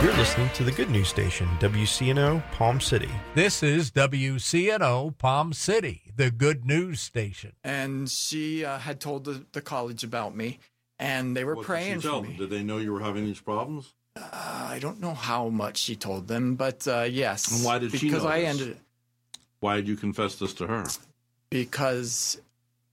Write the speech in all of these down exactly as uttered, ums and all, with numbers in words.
You're listening to the Good News Station, W C N O, Palm City. This is W C N O, Palm City, the Good News Station. And she uh, had told the, the college about me, and they were What praying did she tell for me. them? Did they know you were having these problems? Uh, I don't know how much she told them, but uh, yes. And why did she know Because I this? ended Why did you confess this to her? because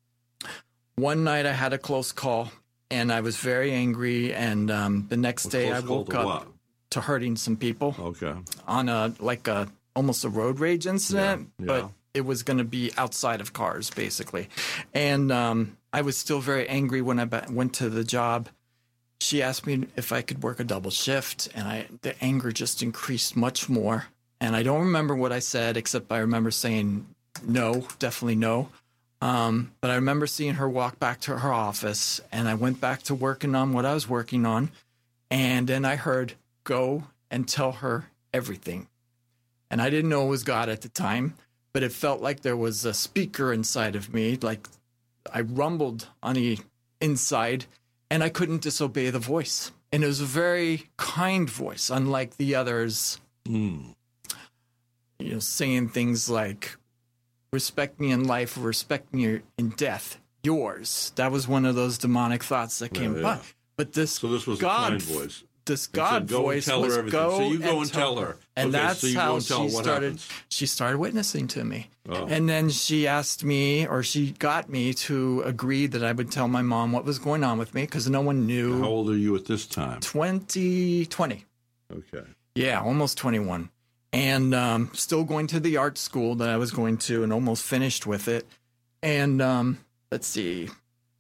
one night I had a close call, and I was very angry, and um, the next A day close I call woke to up what? to hurting some people Okay. on a like a almost a road rage incident, Yeah, yeah. but it was going to be outside of cars basically. And um, I was still very angry when I ba- went to the job. She asked me if I could work a double shift, and I the anger just increased much more. And I don't remember what I said, except I remember saying no, definitely no. Um, but I remember seeing her walk back to her office, and I went back to working on what I was working on. And then I heard, "Go and tell her everything." And I didn't know it was God at the time, but it felt like there was a speaker inside of me. Like I rumbled on the inside, and I couldn't disobey the voice. And it was a very kind voice, unlike the others, Mm. you know, saying things like, "Respect me in life, respect me in death, yours." That was one of those demonic thoughts that came Yeah, by. yeah. But this So this was God a kind voice. This It God said, "Go and voice tell her was everything." go So you go and tell her. and Okay, that's so you go how and tell her she what started. happens. She started witnessing to me, Oh. and then she asked me, or she got me to agree that I would tell my mom what was going on with me because no one knew. How old are you at this time? twenty twenty, Okay. yeah, almost twenty-one, and um, still going to the art school that I was going to, and almost finished with it. And um, let's see,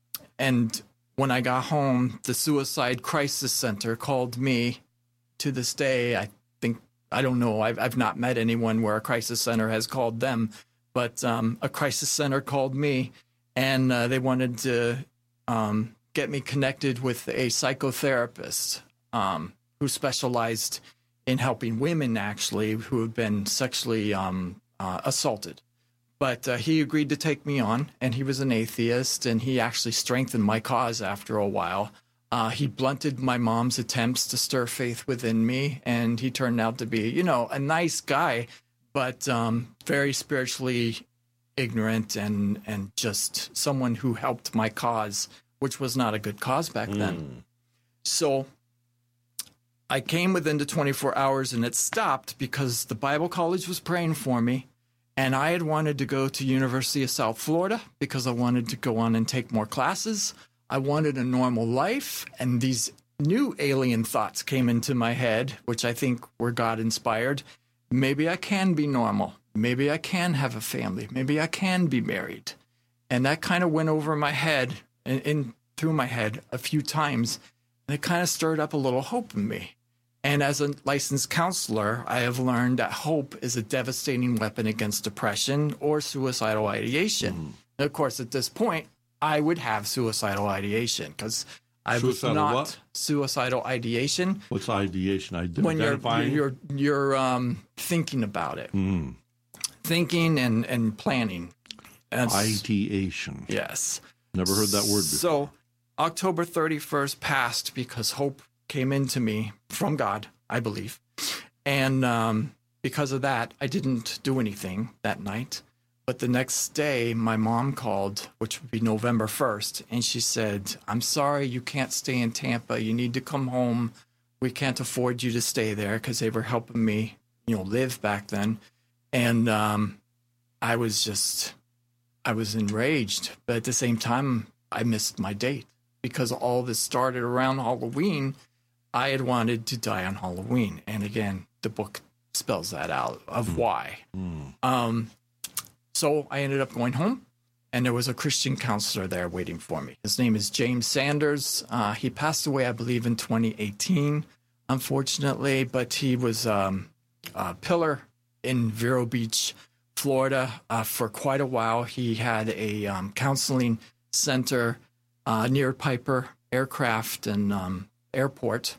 and when I got home, the Suicide Crisis Center called me. To this day, I think, I don't know, I've, I've not met anyone where a crisis center has called them, but um, a crisis center called me, and uh, they wanted to um, get me connected with a psychotherapist um, who specialized in helping women, actually, who have been sexually um, uh, assaulted. But uh, he agreed to take me on, and he was an atheist, and he actually strengthened my cause after a while. Uh, he blunted my mom's attempts to stir faith within me, and he turned out to be, you know, a nice guy, but um, very spiritually ignorant and, and just someone who helped my cause, which was not a good cause back then. Mm. So I came within the twenty-four hours, and it stopped because the Bible college was praying for me. And I had wanted to go to University of South Florida because I wanted to go on and take more classes. I wanted a normal life. And these new alien thoughts came into my head, which I think were God-inspired. Maybe I can be normal. Maybe I can have a family. Maybe I can be married. And that kind of went over my head and in through my head a few times. And it kind of stirred up a little hope in me. And as a licensed counselor, I have learned that hope is a devastating weapon against depression or suicidal ideation. Mm. And of course, at this point, I would have suicidal ideation because I Suicidal was not what? suicidal ideation. What's ideation? Ide- When you're identifying? you're you're um, thinking about it, Mm. thinking and and planning. That's- Ideation. yes. Never heard that word before. So October thirty-first passed because hope came into me from God, I believe. And um, because of that, I didn't do anything that night. But the next day, my mom called, which would be November first, and she said, "I'm sorry, you can't stay in Tampa. You need to come home. We can't afford you to stay there," because they were helping me, you know, live back then. And um, I was just, I was enraged. But at the same time, I missed my date because all this started around Halloween. I had wanted to die on Halloween. And again, the book spells that out of Mm. why. Mm. Um, so I ended up going home, and there was a Christian counselor there waiting for me. His name is James Sanders. Uh, he passed away, I believe, in twenty eighteen, unfortunately, but he was um, a pillar in Vero Beach, Florida, uh, for quite a while. He had a um, counseling center uh, near Piper Aircraft and um, Airport.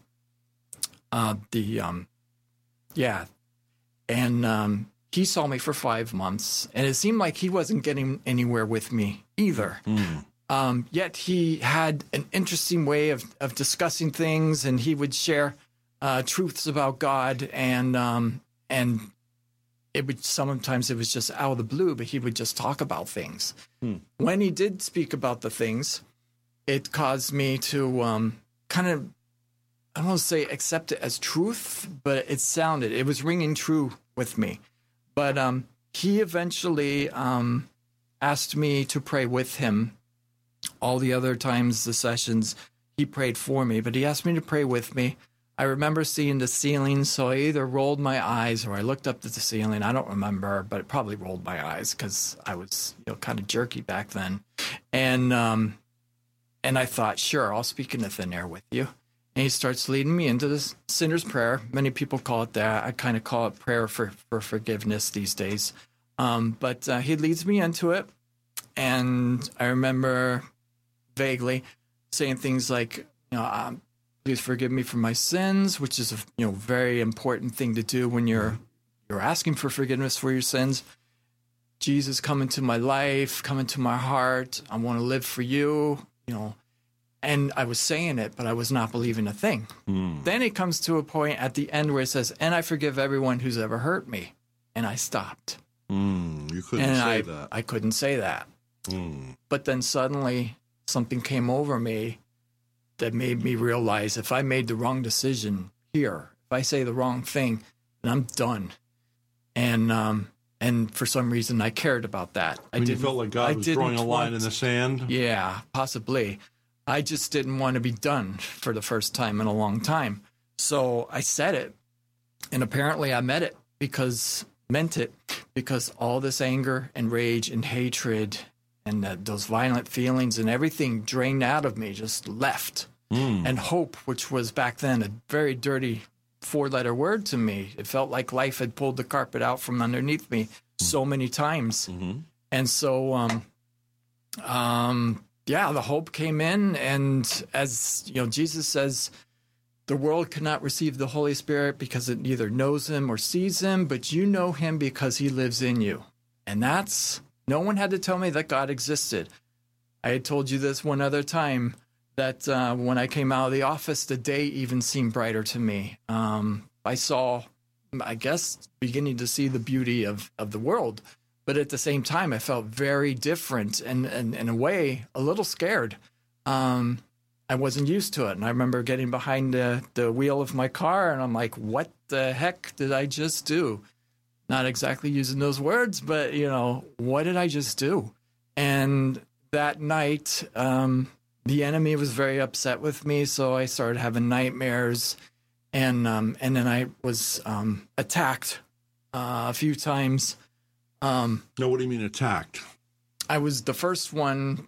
Uh, the um, yeah, and um, he saw me for five months, and it seemed like he wasn't getting anywhere with me either. Mm. Um, yet he had an interesting way of, of discussing things, and he would share uh, truths about God, and um, and it would sometimes it was just out of the blue, but he would just talk about things. Hmm. When he did speak about the things, it caused me to um, kind of, I don't want to say accept it as truth, but it sounded, it was ringing true with me. But um, he eventually um, asked me to pray with him. All the other times, the sessions, he prayed for me, but he asked me to pray with me. I remember seeing the ceiling, so I either rolled my eyes or I looked up at the ceiling. I don't remember, but it probably rolled my eyes because I was, you know, kind of jerky back then. And um, and I thought, sure, I'll speak into thin air with you. And he starts leading me into this sinner's prayer. Many people call it that. I kind of call it prayer for, for forgiveness these days. Um, but uh, he leads me into it. And I remember vaguely saying things like, you know, um, please forgive me for my sins, which is a you know very important thing to do when you're you're asking for forgiveness for your sins. Jesus, come into my life, come into my heart. I want to live for you, you know. And I was saying it, but I was not believing a thing. Mm. Then it comes to a point at the end where it says, and I forgive everyone who's ever hurt me. And I stopped. Mm, you couldn't and say I, that. I couldn't say that. Mm. But then suddenly something came over me that made me realize if I made the wrong decision here, if I say the wrong thing, then I'm done. And um, and for some reason, I cared about that. I mean, you felt like God I was drawing a line want, in the sand? Yeah, possibly. I just didn't want to be done for the first time in a long time. So I said it, and apparently I meant it because meant it because all this anger and rage and hatred and uh, those violent feelings and everything drained out of me, just left. Mm. And hope, which was back then a very dirty four-letter word to me. It felt like life had pulled the carpet out from underneath me so many times. Mm-hmm. And so, um, um, yeah, the hope came in. And as you know, Jesus says, the world cannot receive the Holy Spirit because it neither knows him or sees him, but you know him because he lives in you. And that's... No one had to tell me that God existed. I had told you this one other time, that uh, when I came out of the office, the day even seemed brighter to me. Um, I saw, I guess, beginning to see the beauty of, of the world. But at the same time, I felt very different and, and in a way, a little scared. Um, I wasn't used to it. And I remember getting behind the, the wheel of my car, and I'm like, what the heck did I just do? Not exactly using those words, but, you know, what did I just do? And that night, um, the enemy was very upset with me, so I started having nightmares. And um, and then I was um, attacked uh, a few times. Um, no, what do you mean attacked? I was, the first one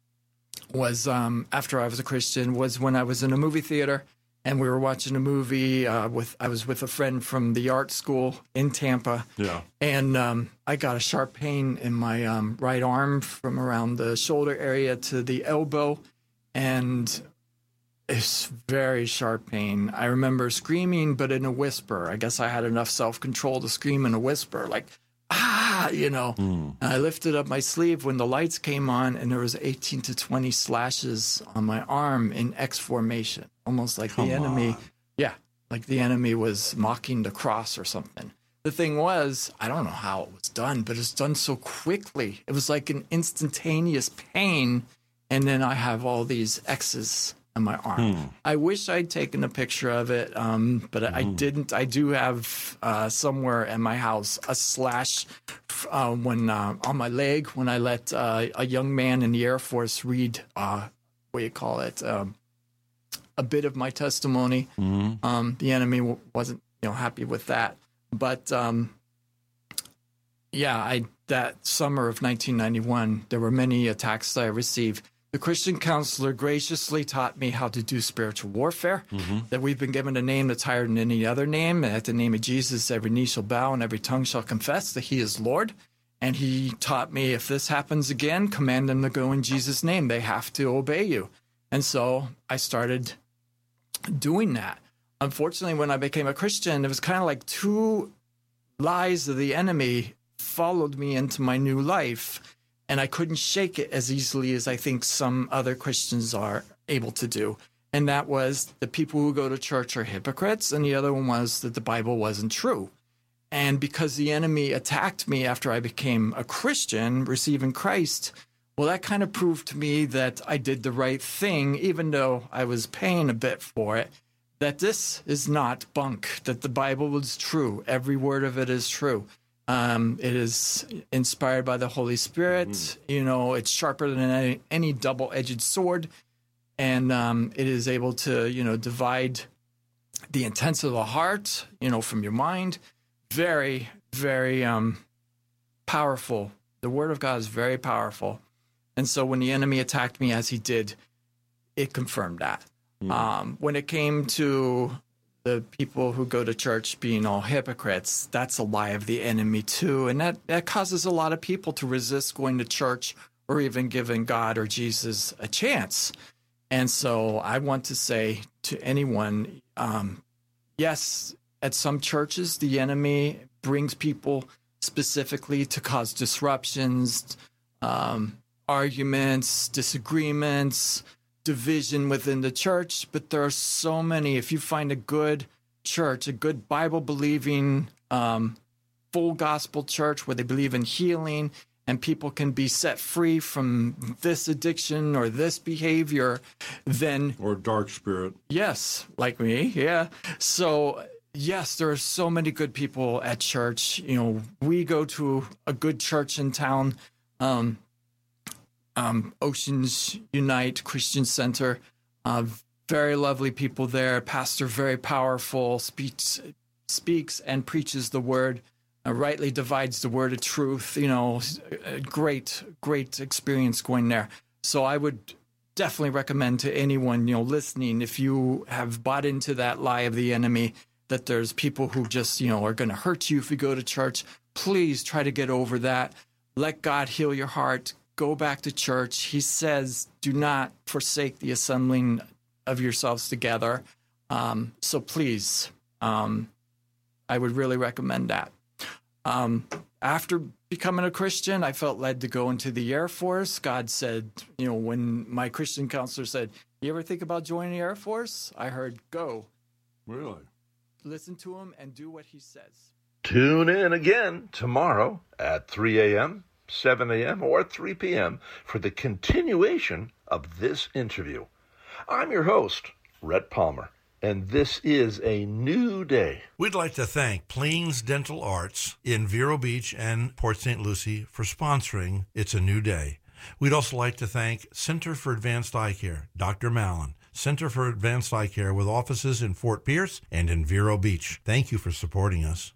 was, um, after I was a Christian, was when I was in a movie theater. And we were watching a movie uh, with, I was with a friend from the art school in Tampa. Yeah. And um, I got a sharp pain in my um, right arm from around the shoulder area to the elbow. And it's very sharp pain. I remember screaming, but in a whisper. I guess I had enough self-control to scream in a whisper, like, ah, you know. Mm. And I lifted up my sleeve when the lights came on, and there was eighteen to twenty slashes on my arm in X formation. Almost like Come the enemy, on. yeah, like the enemy was mocking the cross or something. The thing was, I don't know how it was done, but it's done so quickly. It was like an instantaneous pain, and then I have all these X's on my arm. Hmm. I wish I'd taken a picture of it, um, but hmm. I didn't. I do have uh, somewhere in my house a slash uh, when uh, on my leg when I let uh, a young man in the Air Force read, uh, what do you call it, um, a bit of my testimony. Mm-hmm. Um, the enemy w- wasn't, you know, happy with that. But um, yeah, I that summer of nineteen ninety-one, there were many attacks that I received. The Christian counselor graciously taught me how to do spiritual warfare, mm-hmm. that we've been given a name that's higher than any other name. And at the name of Jesus, every knee shall bow and every tongue shall confess that he is Lord. And he taught me, if this happens again, command them to go in Jesus' name. They have to obey you. And so I started doing that. Unfortunately, when I became a Christian, it was kind of like two lies of the enemy followed me into my new life, and I couldn't shake it as easily as I think some other Christians are able to do. And that was the people who go to church are hypocrites. And the other one was that the Bible wasn't true. And because the enemy attacked me after I became a Christian, receiving Christ, well, that kind of proved to me that I did the right thing, even though I was paying a bit for it, that this is not bunk, that the Bible is true. Every word of it is true. Um, it is inspired by the Holy Spirit. Mm-hmm. You know, it's sharper than any, any double-edged sword. And um, it is able to, you know, divide the intents of the heart, you know, from your mind. Very, very um, powerful. The Word of God is very powerful. And so when the enemy attacked me as he did, it confirmed that. Mm. Um, when it came to the people who go to church being all hypocrites, that's a lie of the enemy too. And that, that causes a lot of people to resist going to church or even giving God or Jesus a chance. And so I want to say to anyone, um, yes, at some churches, the enemy brings people specifically to cause disruptions, um, arguments, disagreements, division within the church. But there are so many. If you find a good church, a good Bible-believing, um, full gospel church where they believe in healing and people can be set free from this addiction or this behavior, then... Or dark spirit. Yes, like me, yeah. So... Yes, there are so many good people at church. You know, we go to a good church in town, um, um, Oceans Unite Christian Center. Uh, very lovely people there. Pastor very powerful, speaks speaks and preaches the word, uh, rightly divides the word of truth. You know, a great, great experience going there. So I would definitely recommend to anyone, you know, listening, if you have bought into that lie of the enemy, that there's people who just, you know, are going to hurt you if you go to church, please try to get over that. Let God heal your heart. Go back to church. He says, do not forsake the assembling of yourselves together. Um, so please, um, I would really recommend that. Um, after becoming a Christian, I felt led to go into the Air Force. God said, you know, when my Christian counselor said, you ever think about joining the Air Force? I heard, go. Really? Listen to him and do what he says. Tune in again tomorrow at three a.m., seven a.m., or three p.m. for the continuation of this interview. I'm your host, Rhett Palmer, and this is a new day. We'd like to thank Pleens Dental Arts in Vero Beach and Port Saint Lucie for sponsoring It's a New Day. We'd also like to thank Center for Advanced Eye Care, Doctor Mallon, Center for Advanced Eye Care with offices in Fort Pierce and in Vero Beach. Thank you for supporting us.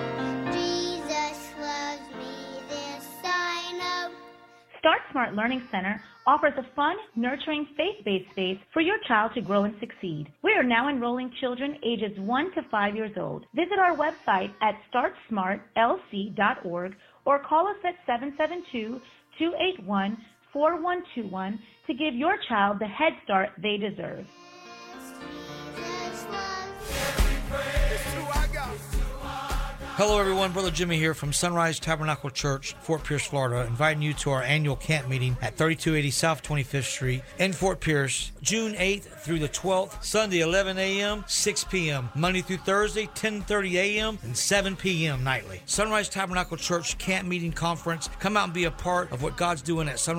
Jesus loves me, this I know. Start Smart Learning Center offers a fun, nurturing, faith-based space for your child to grow and succeed. We are now enrolling children ages one to five years old. Visit our website at start smart l c dot org or call us at seven seven two, two eight one, four one two one to give your child the head start they deserve. Hello everyone, Brother Jimmy here from Sunrise Tabernacle Church, Fort Pierce, Florida, inviting you to our annual camp meeting at thirty-two eighty South twenty-fifth Street in Fort Pierce, June eighth through the twelfth, Sunday eleven a.m., six p.m., Monday through Thursday, ten thirty a.m., and seven p.m. nightly. Sunrise Tabernacle Church Camp Meeting Conference. Come out and be a part of what God's doing at Sunrise